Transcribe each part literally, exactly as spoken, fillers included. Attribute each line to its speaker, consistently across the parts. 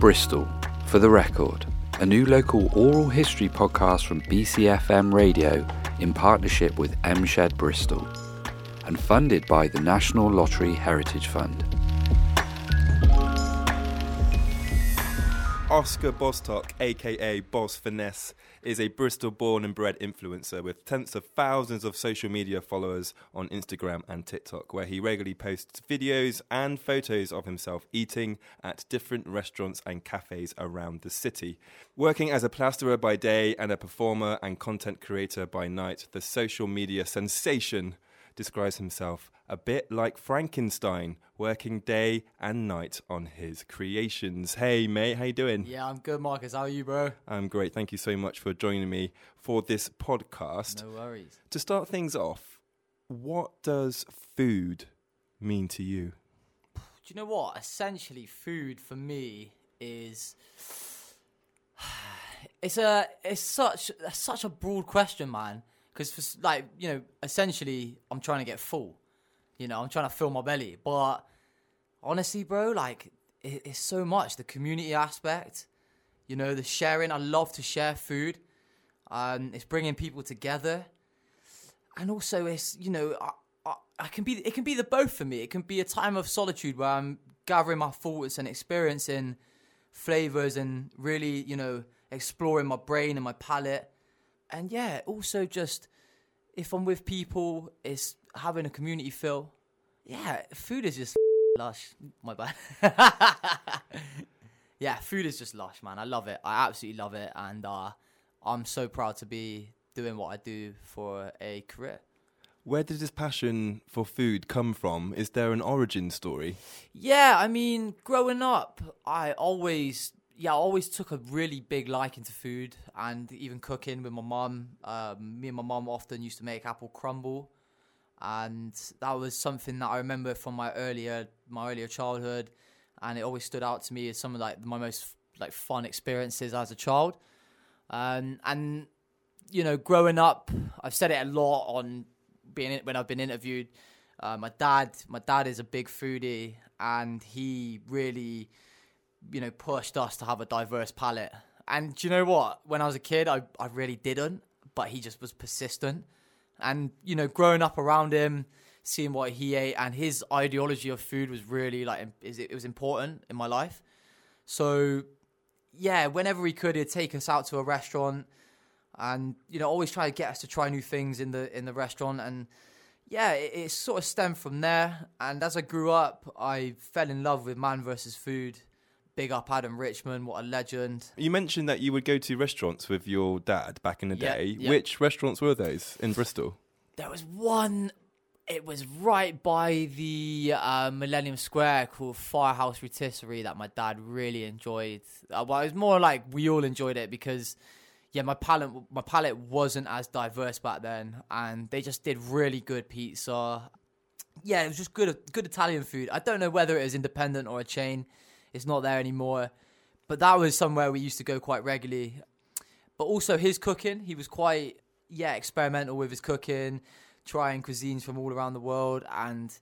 Speaker 1: Bristol, for the record, a new local oral history podcast from B C F M Radio in partnership with M Shed Bristol and funded by the National Lottery Heritage Fund.
Speaker 2: Oscar Bostock, aka Boss Finesse, is a Bristol-born and bred influencer with tens of thousands of social media followers on Instagram and TikTok, where he regularly posts videos and photos of himself eating at different restaurants and cafes around the city. Working as a plasterer by day and a performer and content creator by night, the social media sensation describes himself a bit like Frankenstein, working day and night on his creations. Hey, mate, how you doing?
Speaker 3: Yeah, I'm good, Marcus. How are you, bro?
Speaker 2: I'm great. Thank you so much for joining me for this podcast.
Speaker 3: No worries.
Speaker 2: To start things off, what does food mean to you?
Speaker 3: Do you know what? Essentially, food for me is... It's a it's such such a broad question, man. Because, like, you know, essentially, I'm trying to get full. You know, I'm trying to fill my belly. But honestly, bro, like, it, it's so much. The community aspect, you know, the sharing. I love to share food. Um, it's bringing people together. And also, it's, you know, I, I, I can be. it can be the both for me. It can be a time of solitude where I'm gathering my thoughts and experiencing flavors and really, you know, exploring my brain and my palate. And yeah, also just if I'm with people, it's having a community feel. Yeah, food is just lush. My bad. Yeah, food is just lush, man. I love it. I absolutely love it. And uh, I'm so proud to be doing what I do for a career.
Speaker 2: Where did this passion for food come from? Is there an origin story?
Speaker 3: Yeah, I mean, growing up, I always... Yeah, I always took a really big liking to food and even cooking with my mum. Um, me and my mum often used to make apple crumble, and that was something that I remember from my earlier my earlier childhood, and it always stood out to me as some of like my most like fun experiences as a child. Um, and you know, growing up, I've said it a lot on being when I've been interviewed. Uh, my dad, my dad is a big foodie, and he really, you know, pushed us to have a diverse palate. And do you know what? When I was a kid, I, I really didn't, but he just was persistent. And, you know, growing up around him, seeing what he ate and his ideology of food was really, like, it was important in my life. So, yeah, whenever he could, he'd take us out to a restaurant and, you know, always try to get us to try new things in the in the restaurant. And, yeah, it, it sort of stemmed from there. And as I grew up, I fell in love with Man versus Food. Big up Adam Richman, what a legend.
Speaker 2: You mentioned that you would go to restaurants with your dad back in the
Speaker 3: Yep,
Speaker 2: day.
Speaker 3: yep.
Speaker 2: Which restaurants were those in Bristol?
Speaker 3: There was one, it was right by the uh, Millennium Square called Firehouse Rotisserie that my dad really enjoyed. Uh, well, it was more like we all enjoyed it because, yeah, my palate, my palate wasn't as diverse back then, and they just did really good pizza. Yeah, it was just good, good Italian food. I don't know whether it was independent or a chain. It's not there anymore. But that was somewhere we used to go quite regularly. But also his cooking, he was quite, yeah, experimental with his cooking, trying cuisines from all around the world. And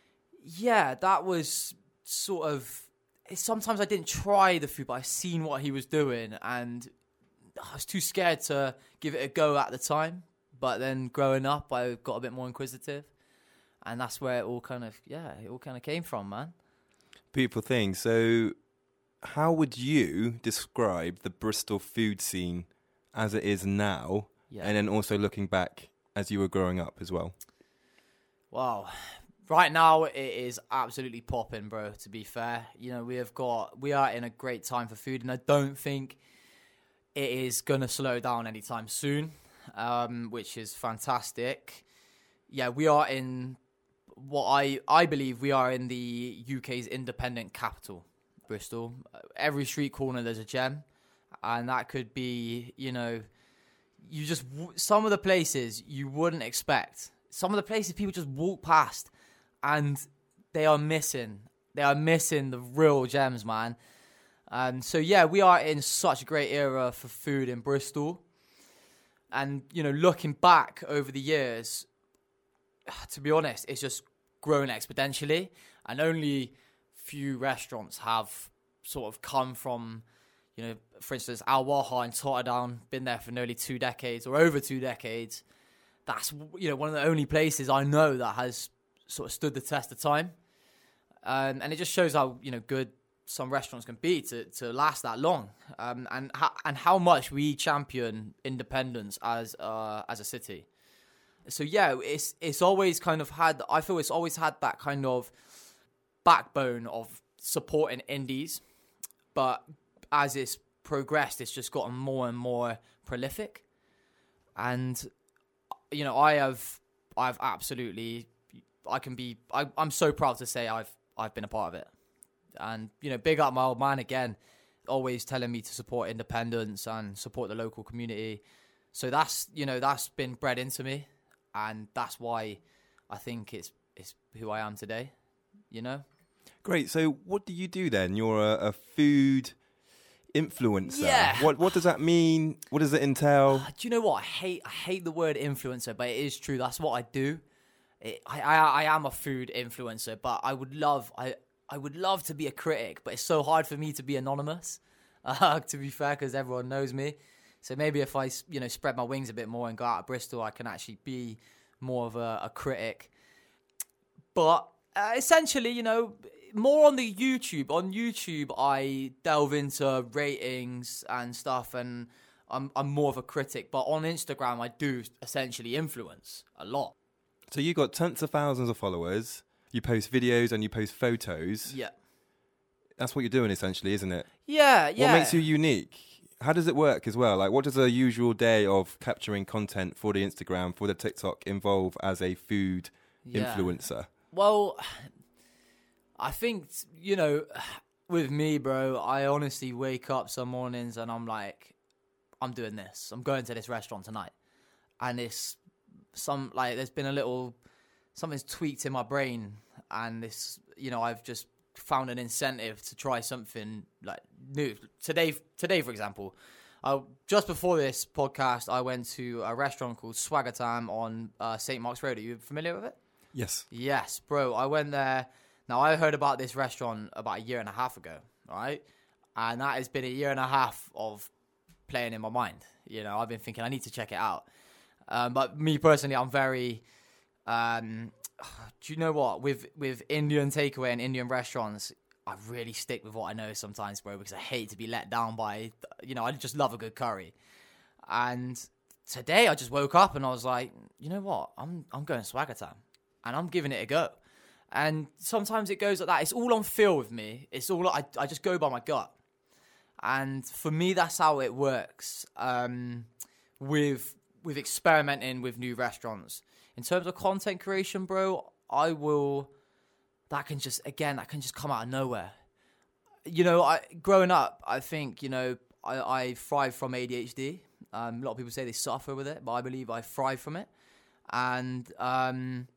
Speaker 3: yeah, that was sort of, sometimes I didn't try the food, but I've seen what he was doing. And I was too scared to give it a go at the time. But then growing up, I got a bit more inquisitive. And that's where it all kind of, yeah, it all kind of came from, man.
Speaker 2: Beautiful thing. So how would you describe the Bristol food scene as it is now,
Speaker 3: Yeah.
Speaker 2: and then also looking back as you were growing up as well?
Speaker 3: Wow. Right now, it is absolutely popping, bro, to be fair. You know, we have got, we are in a great time for food, and I don't think it is going to slow down anytime soon, um, which is fantastic. Yeah, we are in... What I, I believe we are in the U K's independent capital, Bristol. Every street corner there's a gem, and that could be, you know, you just, some of the places you wouldn't expect. Some of the places people just walk past, and they are missing. They are missing the real gems, man. And so, yeah, we are in such a great era for food in Bristol. And, you know, looking back over the years, to be honest, it's just grown exponentially, and only few restaurants have sort of come from, you know, for instance, Al Waha in Totterdown, been there for nearly two decades or over two decades. That's, you know, one of the only places I know that has sort of stood the test of time. Um, and it just shows how, you know, good some restaurants can be to, to last that long. Um, and, ha- and how much we champion independence as, uh, as a city. So, yeah, it's it's always kind of had, I feel it's always had that kind of backbone of supporting indies. But as it's progressed, it's just gotten more and more prolific. And, you know, I have, I've absolutely, I can be, I, I'm so proud to say I've, I've been a part of it. And, you know, big up my old man again, always telling me to support independence and support the local community. So that's, you know, that's been bred into me. And that's why I think it's it's who I am today, you know?
Speaker 2: Great. So what do you do then? You're a, a food influencer.
Speaker 3: Yeah.
Speaker 2: What what does that mean? What does it entail?
Speaker 3: Uh, do you know what? I hate I hate the word influencer, but it is true. That's what I do. It, I, I I am a food influencer, but I would love I, I would love to be a critic, but it's so hard for me to be anonymous, uh, to be fair, because everyone knows me. So maybe if I, you know, spread my wings a bit more and go out of Bristol, I can actually be more of a, a critic. But uh, essentially, you know, more on the YouTube. On YouTube, I delve into ratings and stuff, and I'm I'm more of a critic. But on Instagram, I do essentially influence a lot.
Speaker 2: So you got tens of thousands of followers. You post videos and you post photos.
Speaker 3: Yeah.
Speaker 2: That's what you're doing essentially, isn't it?
Speaker 3: Yeah, yeah.
Speaker 2: What makes you unique? How does it work as well? Like, what does a usual day of capturing content for the Instagram, for the TikTok involve as a food
Speaker 3: Yeah.
Speaker 2: influencer?
Speaker 3: Well, I think, you know, with me, bro, I honestly wake up some mornings and I'm like, I'm doing this. I'm going to this restaurant tonight. And it's some, like, there's been a little, something's tweaked in my brain. And this, you know, I've just found an incentive to try something like new. Today, today, for example, uh, just before this podcast, I went to a restaurant called Swagger Time on uh, Saint Mark's Road. Are you familiar with it?
Speaker 2: Yes.
Speaker 3: Yes, bro. I went there. Now, I heard about this restaurant about a year and a half ago, right? And that has been a year and a half of playing in my mind. You know, I've been thinking I need to check it out. Um, but me personally, I'm very... Um, do you know what? With with Indian takeaway and Indian restaurants, I really stick with what I know sometimes, bro, because I hate to be let down by, you know, I just love a good curry. And today I just woke up and I was like, you know what? I'm I'm going Swagger Time and I'm giving it a go. And sometimes it goes like that. It's all on feel with me. It's all, I, I just go by my gut. And for me, that's how it works um, with with experimenting with new restaurants. In terms of content creation, bro, I will, that can just, again, that can just come out of nowhere. You know, I growing up, I think, you know, I, I thrive from A D H D. Um, a lot of people say they suffer with it, but I believe I thrive from it. And um,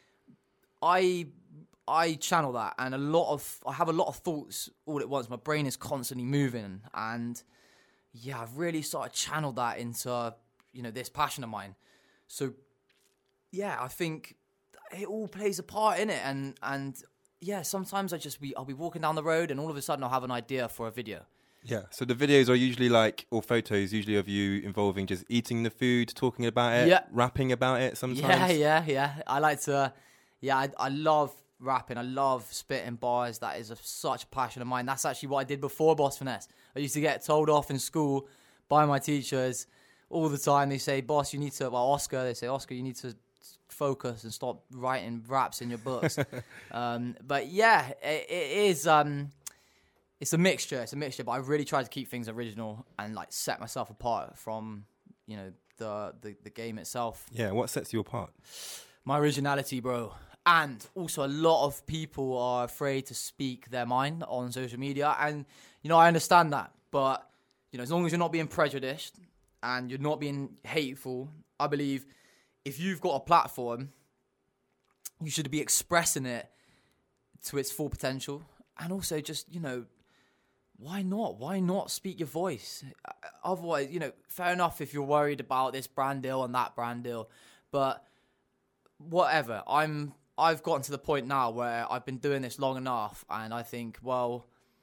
Speaker 3: I I channel that, and a lot of, I have a lot of thoughts all at once. My brain is constantly moving, and yeah, I've really sort of channeled that into, you know, this passion of mine. So, yeah, I think it all plays a part in it, and and yeah, sometimes I just be I'll be walking down the road, and all of a sudden I'll have an idea for a video.
Speaker 2: Yeah, so the videos are usually like, or photos usually of you involving just eating the food, talking about it,
Speaker 3: Yeah.
Speaker 2: rapping about it sometimes.
Speaker 3: Yeah, yeah, yeah. I like to, yeah, I, I love rapping. I love spitting bars. That is a, such a passion of mine. That's actually what I did before Boss Finesse. I used to get told off in school by my teachers all the time. They say, Boss, you need to, well, Oscar, they say, Oscar, you need to focus and stop writing raps in your books. um, but yeah, it, it is, um, it's a mixture. It's a mixture, but I really try to keep things original and like set myself apart from, you know, the, the, the game itself.
Speaker 2: Yeah, what sets you apart?
Speaker 3: My originality, bro. And also a lot of people are afraid to speak their mind on social media. And, you know, I understand that. But, you know, as long as you're not being prejudiced and you're not being hateful, I believe if you've got a platform, you should be expressing it to its full potential. And also just, you know, why not? Why not speak your voice? Otherwise, you know, fair enough if you're worried about this brand deal and that brand deal. But whatever. I'm, I've gotten to the point now where I've been doing this long enough and I think, well,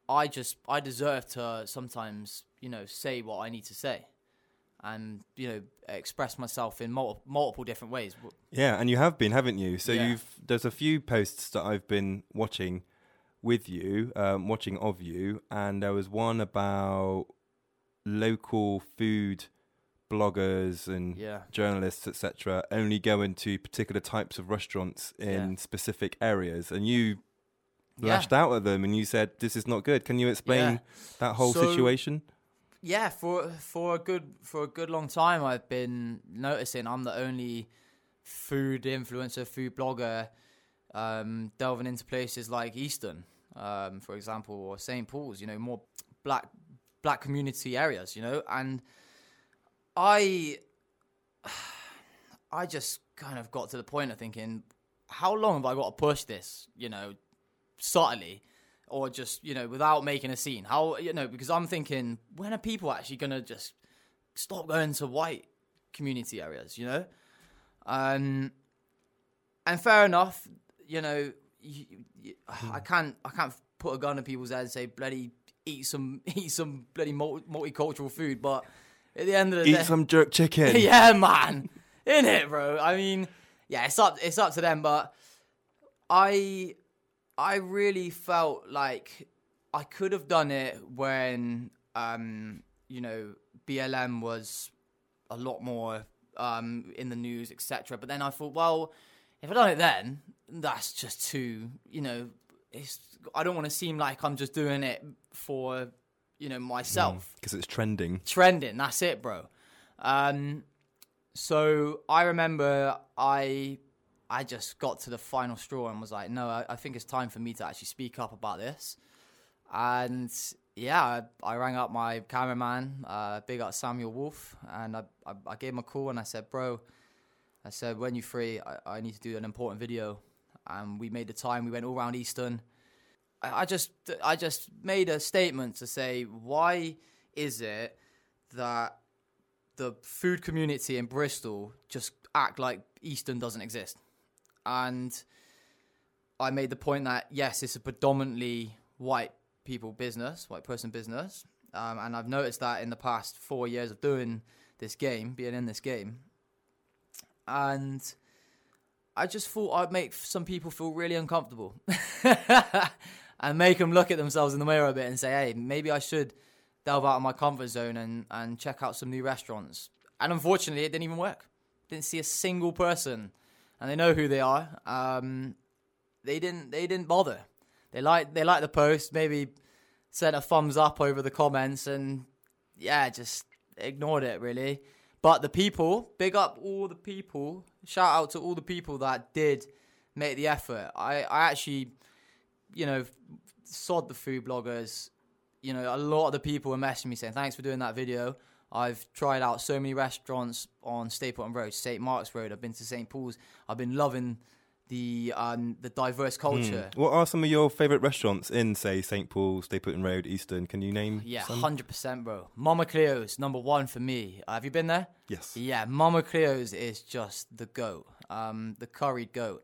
Speaker 3: I just I deserve to sometimes, you know, say what I need to say, and you know, express myself in multiple, multiple different ways.
Speaker 2: Yeah, and you have been, haven't you? So
Speaker 3: Yeah.
Speaker 2: you've there's a few posts that I've been watching with you, um, watching of you, and there was one about local food bloggers and
Speaker 3: Yeah.
Speaker 2: journalists, et cetera, only going to particular types of restaurants in
Speaker 3: Yeah.
Speaker 2: specific areas, and you
Speaker 3: Yeah.
Speaker 2: lashed out at them and you said, "This is not good." Can you explain
Speaker 3: Yeah.
Speaker 2: that whole
Speaker 3: So-
Speaker 2: situation?
Speaker 3: Yeah, for for a good for a good long time, I've been noticing I'm the only food influencer, food blogger, um, delving into places like Easton, um, for example, or Saint Paul's. You know, more black black community areas. You know, and I I just kind of got to the point of thinking, how long have I got to push this? You know, subtly. Or just, you know, without making a scene. How, you know, because I'm thinking, when are people actually going to just stop going to white community areas, you know? Um, and fair enough, you know, you, you, I can't I can't put a gun to people's head and say, bloody, eat some, eat some bloody multi- multicultural food. But at the end of the
Speaker 2: Eat
Speaker 3: day...
Speaker 2: some jerk chicken.
Speaker 3: yeah, man. Innit, bro? I mean, yeah, it's up, it's up to them, but I... I really felt like I could have done it when, um, you know, B L M was a lot more um, in the news, et cetera. But then I thought, well, if I done it then, that's just too, you know, it's. I don't want to seem like I'm just doing it for, you know, myself.
Speaker 2: Because it's trending.
Speaker 3: Trending, that's it, bro. Um, so I remember I... I just got to the final straw and was like, no, I, I think it's time for me to actually speak up about this. And yeah, I, I rang up my cameraman, uh, big up Samuel Wolf, and I, I, I gave him a call and I said, bro, I said, when you're free, I, I need to do an important video. And we made the time, we went all around Easton. I, I just I just made a statement to say, why is it that the food community in Bristol just act like Easton doesn't exist? And I made the point that, yes, it's a predominantly white people business, white person business. Um, and I've noticed that in the past four years of doing this game, being in this game. And I just thought I'd make some people feel really uncomfortable. And make them look at themselves in the mirror a bit and say, hey, maybe I should delve out of my comfort zone and, and check out some new restaurants. And unfortunately, it didn't even work. Didn't see a single person. And they know who they are. Um, they didn't. They didn't bother. They liked. They liked the post. Maybe sent a thumbs up over the comments, and yeah, just ignored it really. But the people, big up all the people. Shout out to all the people that did make the effort. I, I actually, you know, sod the food bloggers. You know, a lot of the people were messaging me saying, "Thanks for doing that video. I've tried out so many restaurants on Stapleton Road, Saint Mark's Road. I've been to Saint Paul's. I've been loving the um, the diverse culture."
Speaker 2: Mm. What are some of your favourite restaurants in, say, Saint Paul, Stapleton Road, Easton? Can you name
Speaker 3: Yeah,
Speaker 2: some?
Speaker 3: one hundred percent, bro. Mama Cleo's, number one for me. Uh, have you been there?
Speaker 2: Yes.
Speaker 3: Yeah, Mama Cleo's is just the goat. Um, the curried goat.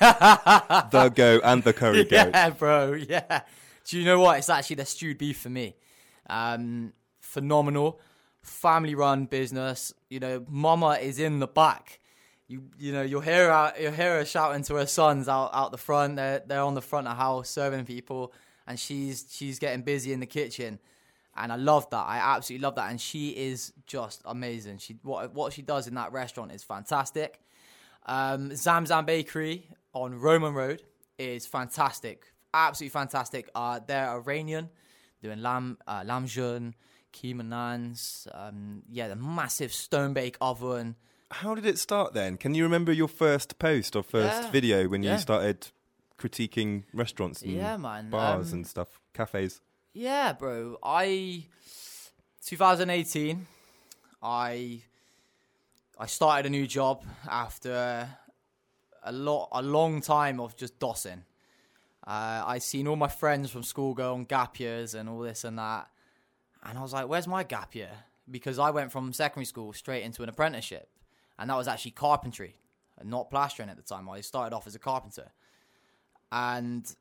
Speaker 2: The goat and the curry goat.
Speaker 3: Yeah, bro, yeah. Do you know what? It's actually the stewed beef for me. Um, phenomenal. Family-run business. You know, Mama is in the back. You you know, you'll hear her, you'll hear her shouting to her sons out, out the front. They're they're on the front of the house serving people, and she's she's getting busy in the kitchen. And I love that. I absolutely love that. And she is just amazing. She what what she does in that restaurant is fantastic. Um, Zamzam Bakery on Roman Road is fantastic. Absolutely fantastic. Uh, they're Iranian, doing lamb uh, lamb jeune, keema naans. Um, yeah, the massive stone bake oven.
Speaker 2: How did it start then? Can you remember your first post or first
Speaker 3: Yeah.
Speaker 2: video when
Speaker 3: Yeah.
Speaker 2: you started critiquing restaurants and
Speaker 3: Yeah, man.
Speaker 2: bars
Speaker 3: Um,
Speaker 2: and stuff, cafes?
Speaker 3: Yeah, bro. I twenty eighteen. I I started a new job after a lot a long time of just dossing. Uh, I seen all my friends from school go on gap years and all this and that, and I was like, "Where's my gap year?" Because I went from secondary school straight into an apprenticeship, and that was actually carpentry, and not plastering at the time. I started off as a carpenter, and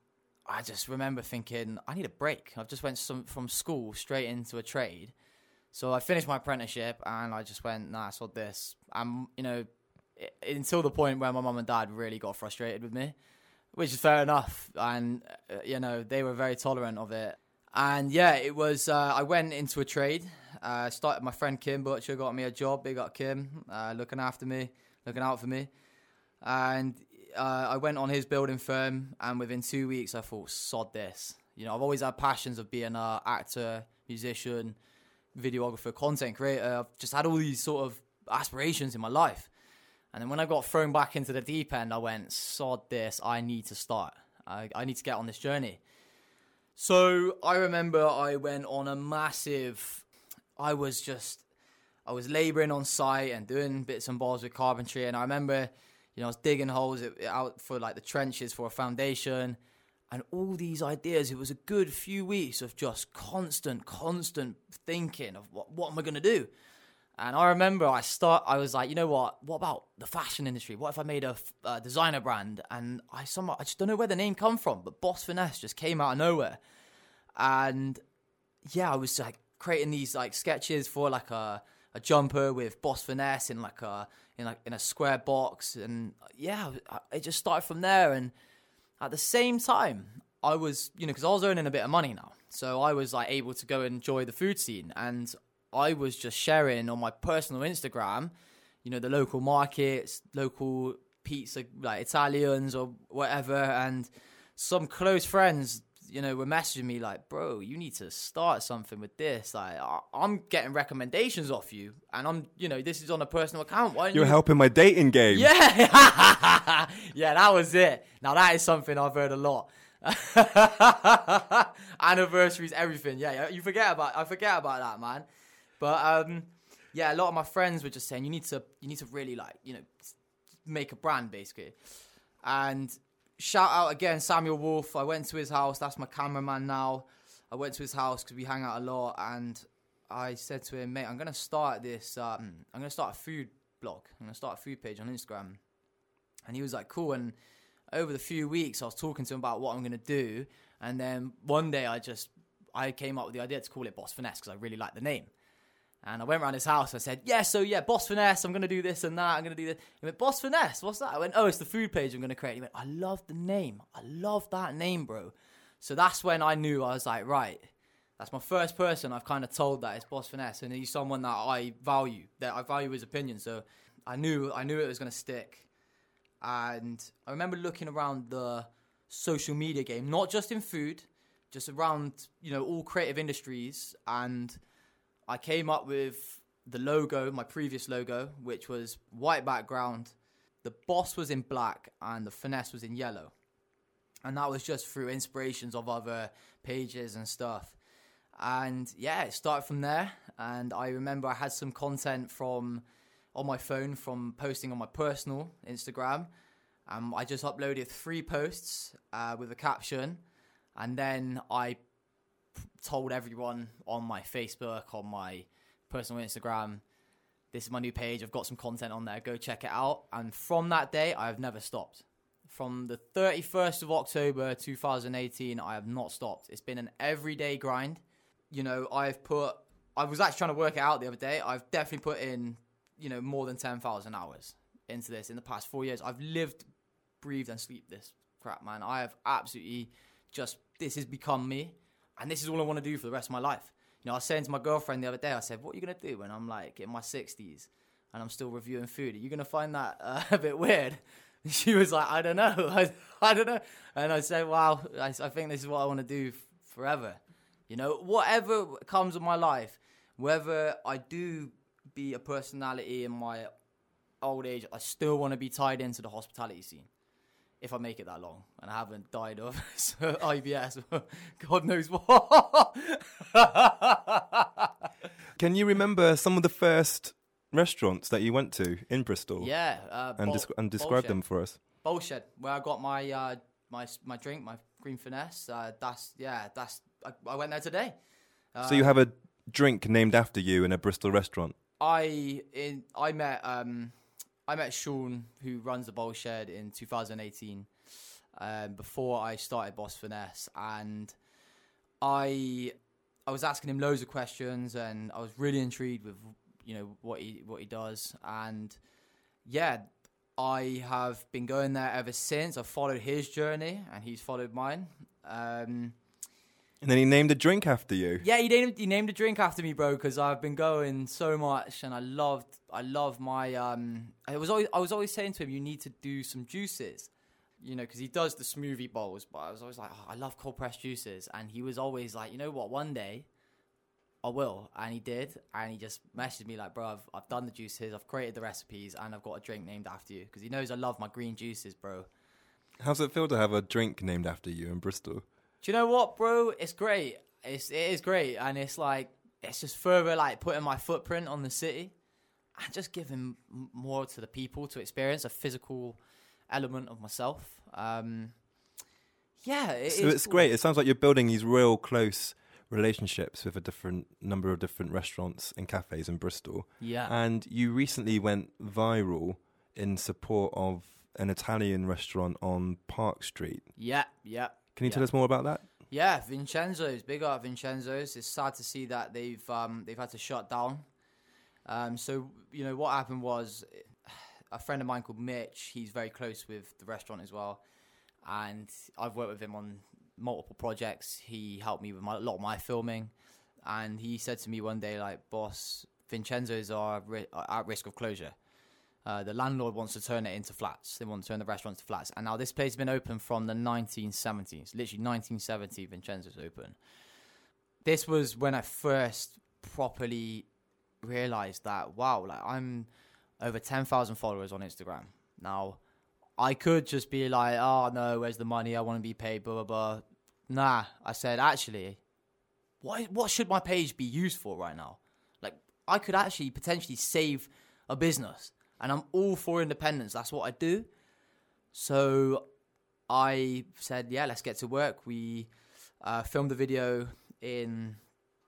Speaker 3: I just remember thinking, I need a break. I've just went some, from school straight into a trade. So I finished my apprenticeship and I just went, nah, I saw this. I'm, you know, it, until the point where my mum and dad really got frustrated with me, which is fair enough. And, uh, you know, they were very tolerant of it. And yeah, it was, uh, I went into a trade. Uh, started, my friend Kim Butcher got me a job. Big up Kim, uh, looking after me, looking out for me. And uh, I went on his building firm, and within two weeks, I thought, sod this. You know, I've always had passions of being an actor, musician, videographer, content creator. I've just had all these sort of aspirations in my life. And then when I got thrown back into the deep end, I went, sod this, I need to start. I, I need to get on this journey. So I remember I went on a massive, I was just, I was labouring on site and doing bits and bobs with carpentry. And I remember, you know, I was digging holes out for like the trenches for a foundation and all these ideas. It was a good few weeks of just constant, constant thinking of what, what am I going to do? And I remember I start, I was like, you know what, what about the fashion industry? What if I made a, a designer brand? And I somehow, I just don't know where the name come from, but Boss Finesse just came out of nowhere. And yeah, I was like creating these like sketches for like a, a jumper with Boss Finesse in like a, in like in a square box. And yeah, it just started from there. And at the same time, I was, you know, because I was earning a bit of money now. So I was like able to go and enjoy the food scene. And I was just sharing on my personal Instagram, you know, the local markets, local pizza, like Italians or whatever. And some close friends, you know, were messaging me like, bro, you need to start something with this. Like, I'm getting recommendations off you. And I'm, you know, this is on a personal account. Why don't
Speaker 2: You're
Speaker 3: you...
Speaker 2: helping my dating game.
Speaker 3: Yeah. Yeah, that was it. Now, that is something I've heard a lot. Anniversaries, everything. Yeah, you forget about, I forget about that, man. But um, yeah, a lot of my friends were just saying you need to you need to really like, you know, make a brand basically. And shout out again Samuel Wolf. I went to his house. That's my cameraman now. I went to his house because we hang out a lot, and I said to him, mate, I'm gonna start this. Um, I'm gonna start a food blog. I'm gonna start a food page on Instagram. And he was like, cool. And over the few weeks, I was talking to him about what I'm gonna do. And then one day, I just I came up with the idea to call it Boss Finesse because I really like the name. And I went around his house. I said, yeah, so yeah, Boss Finesse. I'm going to do this and that. I'm going to do this. He went, Boss Finesse? What's that? I went, oh, it's the food page I'm going to create. He went, I love the name. I love that name, bro. So that's when I knew. I was like, right, that's my first person I've kind of told that it's Boss Finesse. And he's someone that I value, that I value his opinion. So I knew, I knew it was going to stick. And I remember looking around the social media game, not just in food, just around, you know, all creative industries. And I came up with the logo, my previous logo, which was white background. The boss was in black and the finesse was in yellow. And that was just through inspirations of other pages and stuff. And yeah, it started from there. And I remember I had some content from on my phone from posting on my personal Instagram. Um, I just uploaded three posts uh, with a caption. And then I told everyone on my Facebook, on my personal Instagram, this is my new page. I've got some content on there. Go check it out. And from that day, I have never stopped. From the thirty-first of October, two thousand eighteen, I have not stopped. It's been an everyday grind. You know, I've put, I was actually trying to work it out the other day. I've definitely put in, you know, more than ten thousand hours into this in the past four years. I've lived, breathed and sleep this crap, man. I have absolutely just, this has become me. And this is all I want to do for the rest of my life. You know, I was saying to my girlfriend the other day, I said, what are you going to do when I'm like in my sixties and I'm still reviewing food? Are you going to find that uh, a bit weird? And she was like, I don't know. I, I don't know. And I said, wow, I, I think this is what I want to do f- forever. You know, whatever comes in my life, whether I do be a personality in my old age, I still want to be tied into the hospitality scene. If I make it that long and I haven't died of I B S, God knows what.
Speaker 2: Can you remember some of the first restaurants that you went to in Bristol?
Speaker 3: Yeah. Uh,
Speaker 2: and,
Speaker 3: Bol-
Speaker 2: descri- and describe
Speaker 3: Bolshed.
Speaker 2: them for us.
Speaker 3: Bolshed, where I got my uh, my my drink, my green finesse. Uh, that's, yeah, that's, I, I went there today. Uh,
Speaker 2: So you have a drink named after you in a Bristol restaurant?
Speaker 3: I in I met um I met Sean, who runs the Bolshed, in two thousand eighteen. um, before I started Boss Finesse, and I I was asking him loads of questions, and I was really intrigued with you know what he what he does, and yeah, I have been going there ever since. I've followed his journey, and he's followed mine. Um,
Speaker 2: and then he named a drink after you.
Speaker 3: Yeah, he named he named a drink after me, bro, because I've been going so much, and I loved I love my um. I was always I was always saying to him, you need to do some juices, you know, because he does the smoothie bowls. But I was always like, oh, I love cold pressed juices, and he was always like, you know what, one day I will, and he did, and he just messaged me like, bro, I've I've done the juices, I've created the recipes, and I've got a drink named after you, because he knows I love my green juices, bro.
Speaker 2: How's it feel to have a drink named after you in Bristol?
Speaker 3: Do you know what, bro? It's great. It's it is great, and it's like it's just further like putting my footprint on the city, and just giving more to the people to experience a physical element of myself. Um, yeah, it
Speaker 2: so
Speaker 3: is
Speaker 2: it's
Speaker 3: cool.
Speaker 2: great. It sounds like you're building these real close relationships with a different number of different restaurants and cafes in Bristol.
Speaker 3: Yeah,
Speaker 2: and you recently went viral in support of an Italian restaurant on Park Street.
Speaker 3: Yeah, yeah.
Speaker 2: Can you
Speaker 3: yeah.
Speaker 2: tell us more about that?
Speaker 3: Yeah, Vincenzo's, big up Vincenzo's. It's sad to see that they've um, they've had to shut down. Um, so you know what happened was, a friend of mine called Mitch. He's very close with the restaurant as well, and I've worked with him on multiple projects. He helped me with my, a lot of my filming, and he said to me one day, like, boss, Vincenzo's are, ri- are at risk of closure. Uh, the landlord wants to turn it into flats. They want to turn the restaurants to flats. And now this place has been open from the nineteen seventies. Literally nineteen seventy, Vincenzo's open. This was when I first properly realized that, wow, like I'm over ten thousand followers on Instagram. Now, I could just be like, oh, no, where's the money? I want to be paid, blah, blah, blah. Nah, I said, actually, what what should my page be used for right now? Like, I could actually potentially save a business. And I'm all for independence. That's what I do. So I said, yeah, let's get to work. We uh, filmed the video in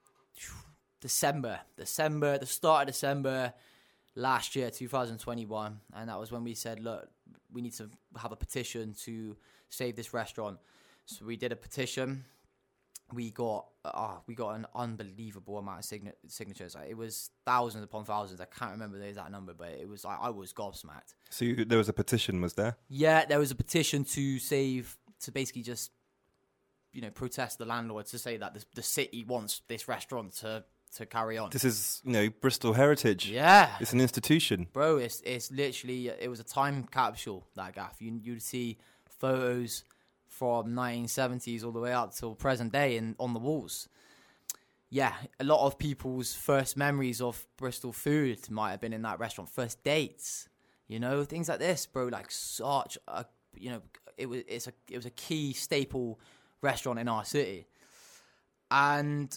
Speaker 3: December. December, the start of December last year, two thousand twenty-one. And that was when we said, look, we need to have a petition to save this restaurant. So we did a petition. We got uh, we got an unbelievable amount of sign- signatures. It was thousands upon thousands. I can't remember the exact number, but it was like I was gobsmacked.
Speaker 2: So you, there was a petition, was there?
Speaker 3: Yeah, there was a petition to save, to basically just, you know, protest the landlord, to say that the, the city wants this restaurant to, to carry on.
Speaker 2: This is, you know, Bristol heritage.
Speaker 3: Yeah,
Speaker 2: It's an institution.
Speaker 3: bro. It's it's literally it was a time capsule, that gaff. You you'd see photos from nineteen seventies all the way up till present day and on the walls. Yeah, a lot of people's first memories of Bristol food might have been in that restaurant. First dates, you know, things like this, bro. Like such a, you know, it was it's a it was a key staple restaurant in our city. And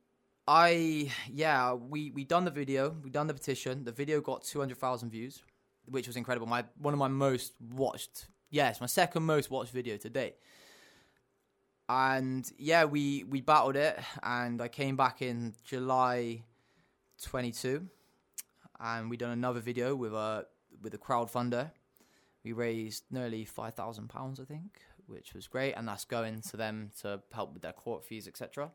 Speaker 3: I, yeah, we we done the video, we done the petition. The video got two hundred thousand views, which was incredible. My one of my most watched. Yes, my second most watched video to date. And yeah, we, we battled it, and I came back in July twenty-two, and we done another video with a with a crowdfunder. We raised nearly five thousand pounds, I think, which was great, and that's going to them to help with their court fees, et cetera.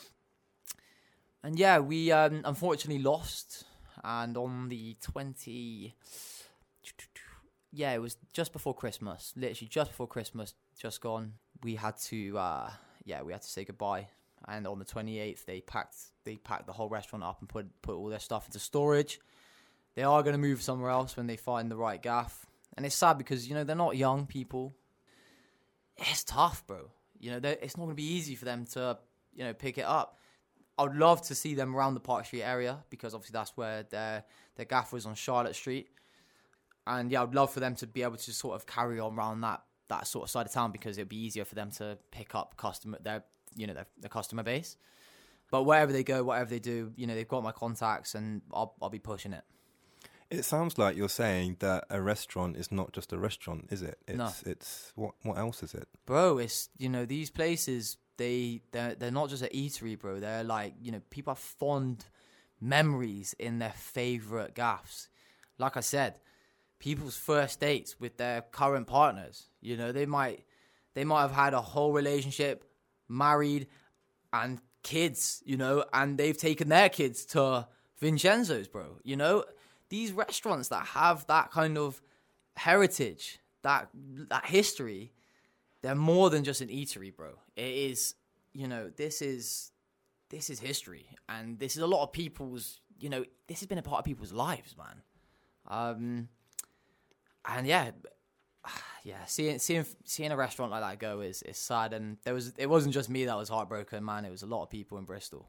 Speaker 3: And yeah, we um, unfortunately lost, and on the twenty. Yeah, it was just before Christmas, literally just before Christmas, just gone. We had to, uh, yeah, we had to say goodbye. And on the twenty-eighth, they packed, they packed the whole restaurant up and put put all their stuff into storage. They are going to move somewhere else when they find the right gaff. And it's sad because, you know, they're not young people. It's tough, bro. You know, it's not going to be easy for them to, you know, pick it up. I would love to see them around the Park Street area, because obviously that's where their their gaff was, on Charlotte Street. And yeah, I'd love for them to be able to sort of carry on around that, that sort of side of town, because it'd be easier for them to pick up customer their you know their, their customer base. But wherever they go, whatever they do, you know, they've got my contacts, and I'll I'll be pushing it.
Speaker 2: It sounds like you're saying that a restaurant is not just a restaurant, is it? It's,
Speaker 3: No.
Speaker 2: It's what what else is it?
Speaker 3: Bro, it's, you know, these places, they they're they're not just an eatery, bro. They're like, you know, people have fond memories in their favorite gaffs. Like I said, people's first dates with their current partners. You know, they might They might have had a whole relationship, married, and kids, you know, and they've taken their kids to Vincenzo's, bro. You know, these restaurants that have that kind of heritage, that that history, they're more than just an eatery, bro. It is, you know, this is this is history, and this is a lot of people's, you know, this has been a part of people's lives, man. Um, and yeah, yeah, seeing seeing seeing a restaurant like that go is is sad, and there was it wasn't just me that was heartbroken, man. It was a lot of people in Bristol.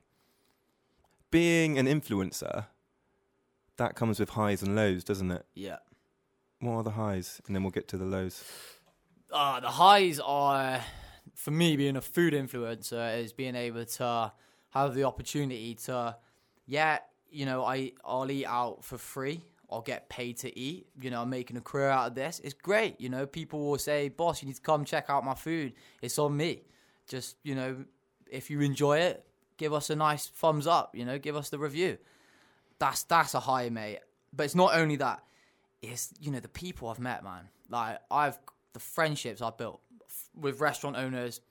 Speaker 2: Being an influencer, that comes with highs and lows, doesn't it?
Speaker 3: Yeah.
Speaker 2: What are the highs? And then we'll get to the lows.
Speaker 3: Uh, the highs are, for me, being a food influencer, is being able to have the opportunity to, yeah, you know, I, I'll eat out for free. I'll get paid to eat. You know, I'm making a career out of this. It's great. You know, people will say, boss, you need to come check out my food. It's on me. Just, you know, if you enjoy it, give us a nice thumbs up, you know, give us the review. That's that's a high, mate. But it's not only that. It's, you know, the people I've met, man. Like, I've, the friendships I've built with restaurant owners,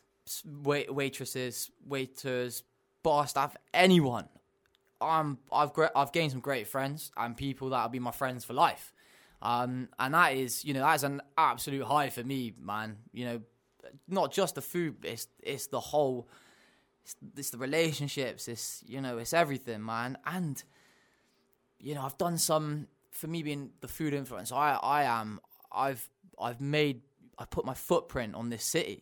Speaker 3: wait, waitresses, waiters, bar staff, anyone. I'm, I've gra- I've gained some great friends and people that'll be my friends for life. Um, and that is, you know, that's an absolute high for me, man. You know, not just the food, it's it's the whole, it's, it's the relationships, it's, you know, it's everything, man. And, you know, I've done some, for me being the food influencer, I, I am, I've, I've made, I put my footprint on this city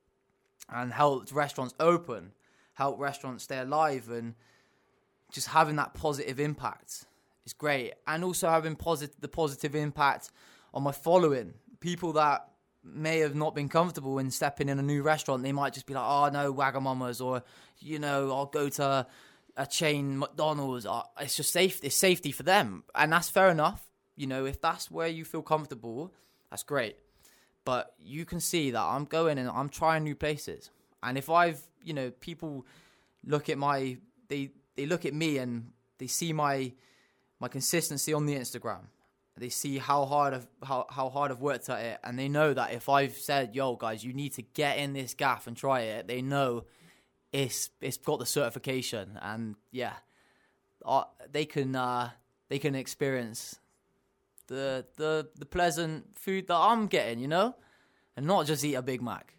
Speaker 3: and helped restaurants open, helped restaurants stay alive, and just having that positive impact is great. And also having posit- the positive impact on my following. People that may have not been comfortable in stepping in a new restaurant, they might just be like, oh, no, Wagamamas, or, you know, I'll go to a chain McDonald's. Uh, It's just safe. It's safety for them. And that's fair enough. You know, if that's where you feel comfortable, that's great. But you can see that I'm going and I'm trying new places. And if I've, you know, people look at my, they, they look at me and they see my my consistency on the Instagram. They see how hard I've, how, how hard I've worked at it. And they know that if I've said, yo, guys, you need to get in this gaff and try it, they know it's it's got the certification. And, yeah, uh, they can uh, they can experience the, the, the pleasant food that I'm getting, you know? And not just eat a Big Mac.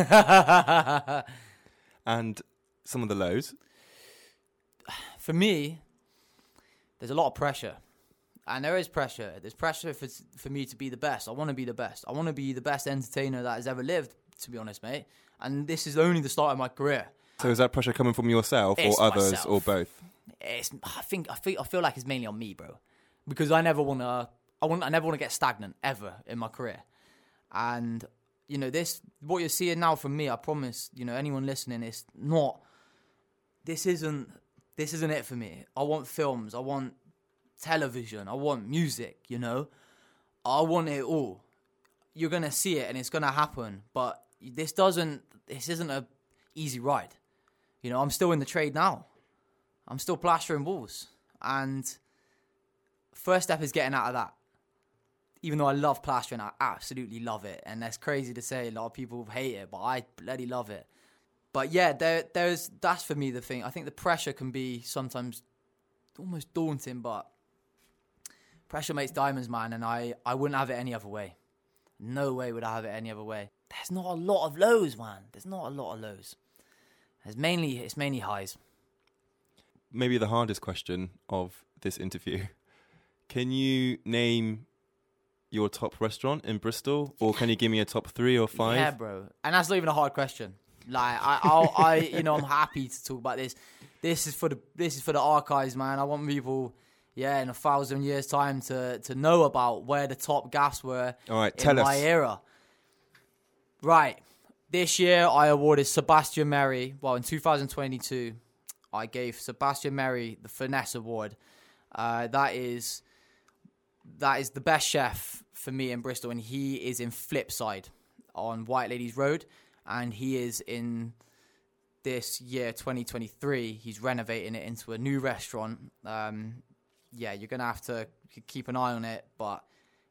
Speaker 2: And some of the lows?
Speaker 3: For me, there's a lot of pressure. And there is pressure. There's pressure for for me to be the best. I want to be the best. I want to be the best entertainer that has ever lived, to be honest, mate. And this is only the start of my career.
Speaker 2: So is that pressure coming from yourself
Speaker 3: It's
Speaker 2: or others
Speaker 3: myself.
Speaker 2: or both?
Speaker 3: It's, I think I feel I feel like it's mainly on me, bro, because I never want to. I want. I never want to get stagnant ever in my career. And you know this. What you're seeing now from me, I promise. You know, anyone listening, it's not. This isn't. This isn't it for me. I want films. I want television. I want music, you know. I want it all. You're going to see it and it's going to happen. But this doesn't, this isn't a easy ride. You know, I'm still in the trade now. I'm still plastering walls. And first step is getting out of that. Even though I love plastering, I absolutely love it. And that's crazy to say. A lot of people hate it, but I bloody love it. But yeah, there, there's that's for me the thing. I think the pressure can be sometimes almost daunting, but pressure makes diamonds, man, and I, I wouldn't have it any other way. No way would I have it any other way. There's not a lot of lows, man. There's not a lot of lows. It's mainly it's mainly highs.
Speaker 2: Maybe the hardest question of this interview. Can you name your top restaurant in Bristol, or can you give me a top three or five?
Speaker 3: Yeah, bro. And that's not even a hard question. Like I, I'll, I, you know, I'm happy to talk about this. This is for the, this is for the archives, man. I want people, yeah, in a thousand years' time to to know about where the top gaffs were.
Speaker 2: All right,
Speaker 3: in
Speaker 2: tell
Speaker 3: my
Speaker 2: us.
Speaker 3: era. Right, this year I awarded Sebastian Merry. Well, in two thousand twenty-two, I gave Sebastian Merry the Finesse Award. Uh, that is, that is the best chef for me in Bristol, and he is in Flipside on White Ladies Road. And he is in this year, twenty twenty-three, he's renovating it into a new restaurant. Um, yeah, you're going to have to keep an eye on it. But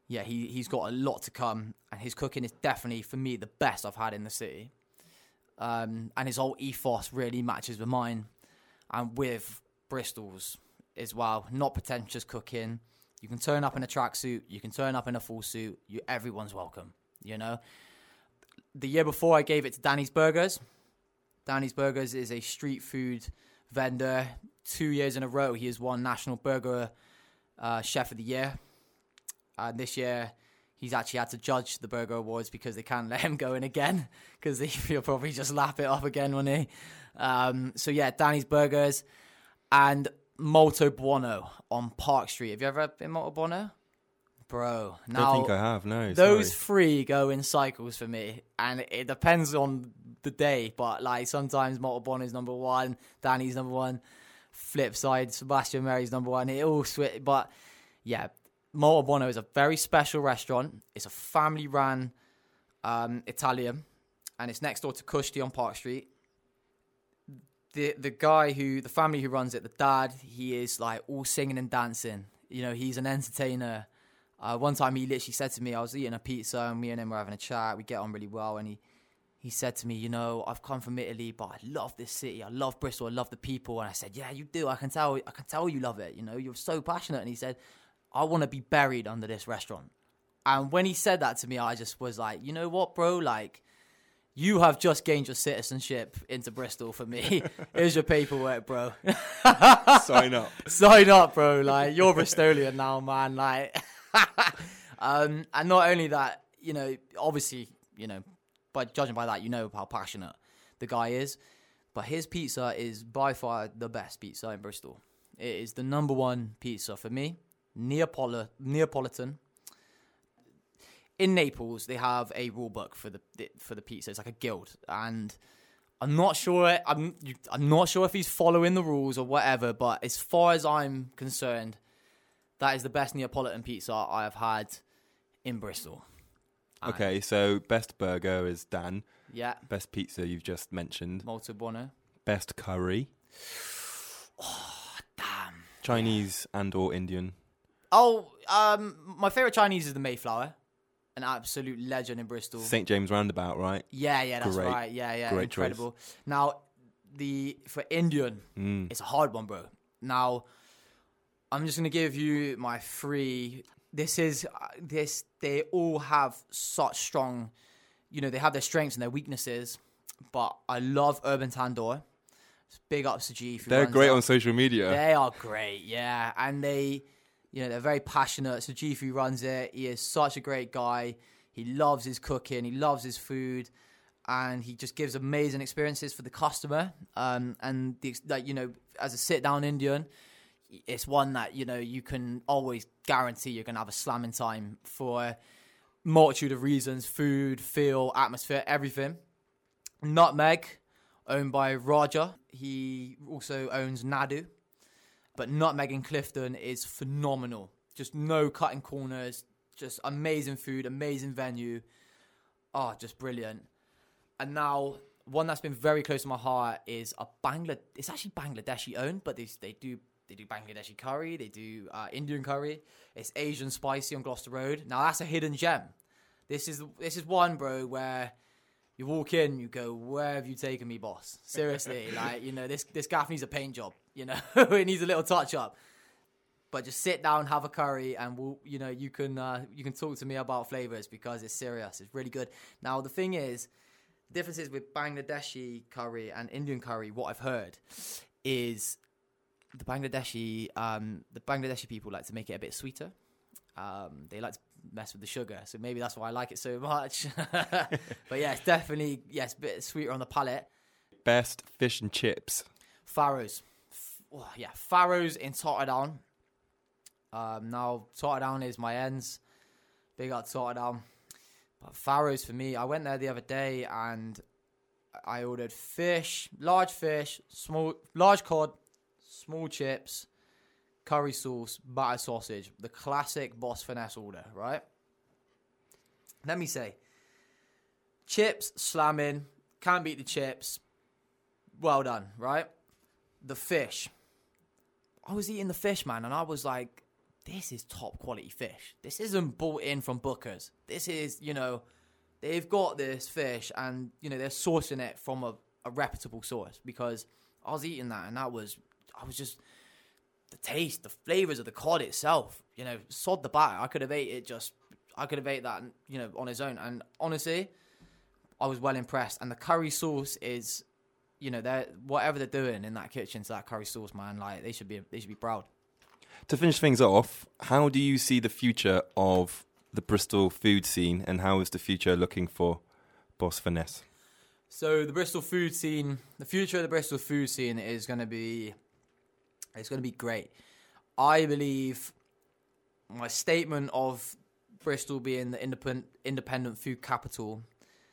Speaker 3: yeah, he, he's got a lot to come, and his cooking is definitely, for me, the best I've had in the city. Um, and his whole ethos really matches with mine, and with Bristol's as well. Not pretentious cooking. You can turn up in a tracksuit, you can turn up in a full suit, you, everyone's welcome, you know? The year before, I gave it to Danny's Burgers. Danny's Burgers is a street food vendor. Two years in a row, he has won National Burger uh, Chef of the Year. And this year, he's actually had to judge the Burger Awards because they can't let him go in again, because he'll probably just lap it off again, won't he? Um, so yeah, Danny's Burgers and Molto Buono on Park Street. Have you ever been Molto Buono? Bro, now
Speaker 2: I don't think I have, no.
Speaker 3: Those
Speaker 2: sorry.
Speaker 3: three go in cycles for me, and it depends on the day, but like sometimes Molto Buono is number one, Danny's number one, flip side, Sebastian Mary's number one, it all switch, but yeah, Molto Buono is a very special restaurant. It's a family-run um, Italian, and it's next door to Kushti on Park Street. The the guy who, the family who runs it, the dad, he is like all singing and dancing. You know, he's an entertainer. Uh, one time he literally said to me, I was eating a pizza and me and him were having a chat. We get on really well, and he, he said to me, you know, I've come from Italy, but I love this city. I love Bristol. I love the people. And I said, yeah, you do. I can tell. I can tell you love it. You know, you're so passionate. And he said, I want to be buried under this restaurant. And when he said that to me, I just was like, you know what, bro? Like, you have just gained your citizenship into Bristol for me. Here's your paperwork, bro.
Speaker 2: Sign up.
Speaker 3: Sign up, bro. Like, you're Bristolian now, man. Like, um, and not only that, you know, obviously, you know, by judging by that, you know how passionate the guy is. But his pizza is by far the best pizza in Bristol. It is the number one pizza for me. Neapoli- Neapolitan. In Naples, they have a rule book for the for the pizza. It's like a guild, and I'm not sure. I'm I'm not sure if he's following the rules or whatever. But as far as I'm concerned, that is the best Neapolitan pizza I have had in Bristol. And
Speaker 2: Okay, so best burger is Dan.
Speaker 3: yeah,
Speaker 2: Best pizza you've just mentioned.
Speaker 3: Molto Buono.
Speaker 2: Best curry.
Speaker 3: Oh, damn.
Speaker 2: Chinese and or Indian.
Speaker 3: Oh, um, my favorite Chinese is the Mayflower, an absolute legend in Bristol.
Speaker 2: Saint James Roundabout, right?
Speaker 3: Yeah, yeah, that's
Speaker 2: Great.
Speaker 3: right. Yeah, yeah,
Speaker 2: Great
Speaker 3: incredible. Now, the for Indian,
Speaker 2: Mm.
Speaker 3: it's a hard one, bro. Now, I'm just gonna give you my three. This is uh, this. They all have such strong, you know, they have their strengths and their weaknesses. But I love Urban Tandoor. Big ups to G.
Speaker 2: They're great on social media.
Speaker 3: They are great, yeah, and they, you know, they're very passionate. So Jifu runs it. He is such a great guy. He loves his cooking. He loves his food, and he just gives amazing experiences for the customer. Um, and the, like you know, as a sit-down Indian, it's one that you know you can always guarantee you're gonna have a slamming time for a multitude of reasons: food, feel, atmosphere, everything. Nutmeg, owned by Raja. He also owns Nadu. But Nutmeg in Clifton is phenomenal. Just no cutting corners. Just amazing food, amazing venue. Oh, just brilliant. And now, one that's been very close to my heart is a Bangla. It's actually Bangladeshi owned, but they they do they do Bangladeshi curry. They do uh, Indian curry. It's Asian spicy on Gloucester Road. Now that's a hidden gem. This is this is one, bro, where you walk in, you go, where have you taken me, boss? Seriously, like, you know, this this gaff needs a paint job, you know, it needs a little touch up. But just sit down, have a curry, and we'll, you know, you can uh, you can talk to me about flavors because it's serious. It's really good. Now the thing is, differences with Bangladeshi curry and Indian curry. What I've heard is the Bangladeshi um, the Bangladeshi people like to make it a bit sweeter. Um, they like to mess with the sugar, so maybe that's why I like it so much. But yeah, it's definitely yes, a bit sweeter on the palate.
Speaker 2: Best fish and chips.
Speaker 3: Farrows, F- oh, yeah, Farrows in Totterdown. Um, now Totterdown is my ends. Big up Totterdown. But Farrows for me, I went there the other day and I ordered fish, large fish, small, large cod, small chips, curry sauce, batter sausage, the classic Boss Finesse order, right? Let me say, chips slamming, can't beat the chips. Well done, right? The fish. I was eating the fish, man, and I was like, this is top quality fish. This isn't bought in from Booker's. This is, you know, they've got this fish and, you know, they're sourcing it from a, a reputable source, because I was eating that and that was, I was just, the taste, the flavors of the cod itself, you know, sod the batter. I could have ate it just, I could have ate that, you know, on its own. And honestly, I was well impressed. And the curry sauce is, you know, they're, whatever they're doing in that kitchen to that curry sauce, man, like they should be, they should be proud.
Speaker 2: To finish things off, how do you see the future of the Bristol food scene, and how is the future looking for Boss Finesse?
Speaker 3: So the Bristol food scene, the future of the Bristol food scene is going to be, it's going to be great. I believe my statement of Bristol being the independent independent food capital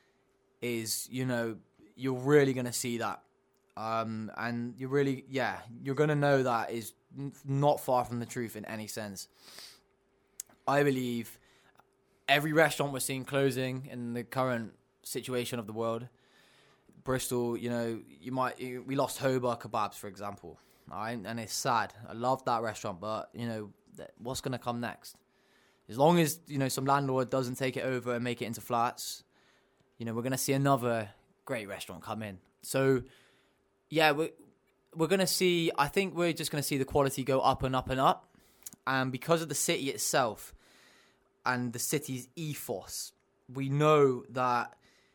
Speaker 3: is, you know, you're really going to see that. Um, and you're really, yeah, you're going to know that is n- not far from the truth in any sense. I believe every restaurant we're seeing closing in the current situation of the world, Bristol, you know, you might, you, we lost Hoba Kebabs, for example. All right? And it's sad. I love that restaurant, but, you know, th- what's going to come next? As long as, you know, some landlord doesn't take it over and make it into flats, you know, we're going to see another great restaurant come in. So, yeah, we're, we're going to see, I think we're just going to see the quality go up and up and up. And because of the city itself and the city's ethos, we know that,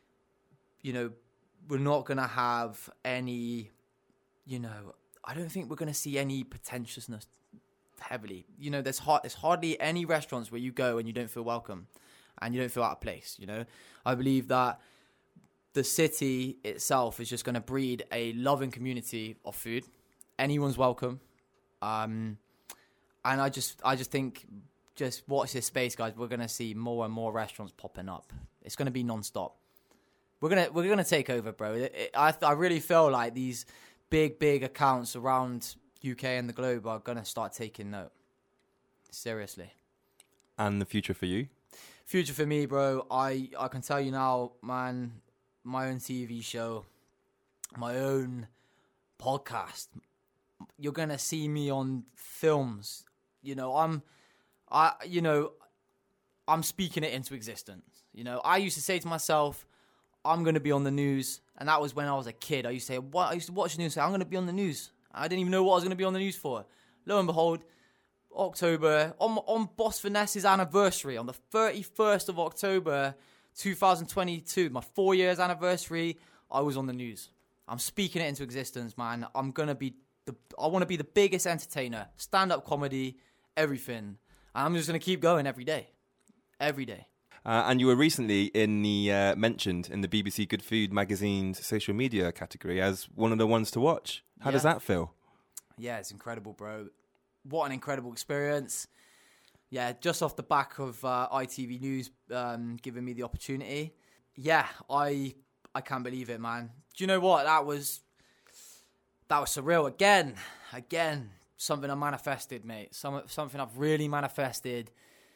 Speaker 3: you know, we're not going to have any, you know, I don't think we're going to see any pretentiousness heavily. You know, there's, hard, there's hardly any restaurants where you go and you don't feel welcome and you don't feel out of place, you know. I believe that the city itself is just going to breed a loving community of food. Anyone's welcome. Um, and I just I just think, just watch this space, guys. We're going to see more and more restaurants popping up. It's going to be non-stop. We're gonna we're gonna take over, bro. It, it, I I really feel like these big big accounts around U K and the globe are gonna start taking note. Seriously.
Speaker 2: And the future for you?
Speaker 3: Future for me, bro. I I can tell you now, man. My own T V show, my own podcast. You're gonna see me on films. You know, I'm, I you know, I'm speaking it into existence. You know, I used to say to myself, I'm going to be on the news. And that was when I was a kid. I used to say, what? I used to watch the news and say, I'm going to be on the news. I didn't even know what I was going to be on the news for. Lo and behold, October, on, on Boss Finesse's anniversary, on the thirty-first of October, twenty twenty-two, my four years anniversary, I was on the news. I'm speaking it into existence, man. I'm going to be, the, I want to be the biggest entertainer, stand-up comedy, everything. And I'm just going to keep going every day. Every day.
Speaker 2: Uh, and you were recently in the uh, mentioned in the B B C Good Food magazine's social media category as one of the ones to watch. How
Speaker 3: yeah.
Speaker 2: does that feel?
Speaker 3: Yeah, it's incredible, bro. What an incredible experience. Yeah, just off the back of uh, I T V News um, giving me the opportunity. Yeah, I I can't believe it, man. Do you know what? That was that was surreal. Again, again, something I manifested, mate. Some something I've really manifested,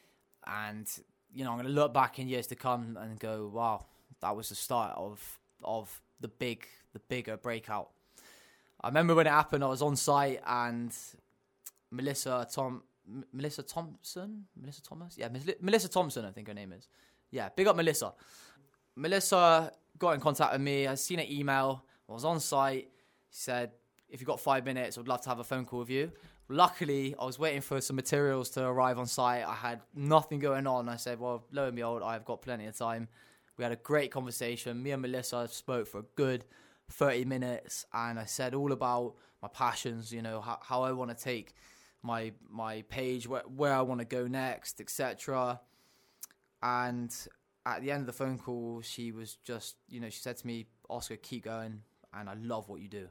Speaker 3: and you know, I'm going to look back in years to come and go, wow, that was the start of of the big, the bigger breakout. I remember when it happened, I was on site and Melissa Tom, M- Melissa Thompson, Melissa Thomas, yeah, Mel- Melissa Thompson, I think her name is. Yeah, big up Melissa. Melissa got in contact with me. I seen an email. I was on site. She said, if you've got five minutes, I'd love to have a phone call with you. Luckily, I was waiting for some materials to arrive on site. I had nothing going on. I said, well, lo and behold, I've got plenty of time. We had a great conversation. Me and Melissa spoke for a good thirty minutes, and I said all about my passions, you know, how, how I want to take my my page, where, where I want to go next, et cetera. And at the end of the phone call, she was just, you know, she said to me, Oscar, keep going, and I love what you do.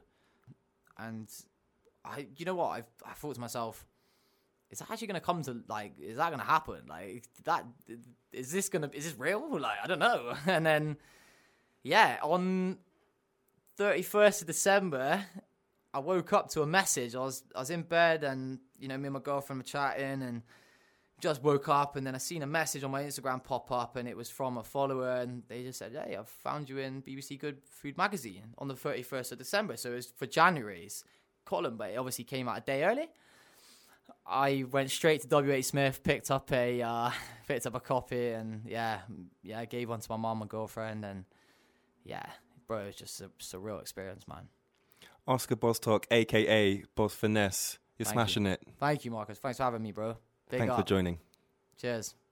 Speaker 3: And I, you know what? I I thought to myself, is that actually going to come to, like, is that going to happen? Like, that, is this going to, is this real? Like, I don't know. And then, yeah, on thirty-first of December, I woke up to a message. I was I was in bed and, you know, me and my girlfriend were chatting and just woke up, and then I seen a message on my Instagram pop up, and it was from a follower, and they just said, hey, I've found you in B B C Good Food magazine on the thirty-first of December. So it was for January's column, but it obviously came out a day early. I went straight to W H Smith, picked up a uh, picked up a copy, and yeah, yeah, I gave one to my mom and girlfriend, and yeah, bro, it was just a surreal experience, man.
Speaker 2: Oscar Bostock, aka Boss Finesse, you're
Speaker 3: Thank
Speaker 2: smashing
Speaker 3: you.
Speaker 2: it.
Speaker 3: Thank you, Marcus. Thanks for having me, bro. Big
Speaker 2: Thanks
Speaker 3: up.
Speaker 2: for joining.
Speaker 3: Cheers.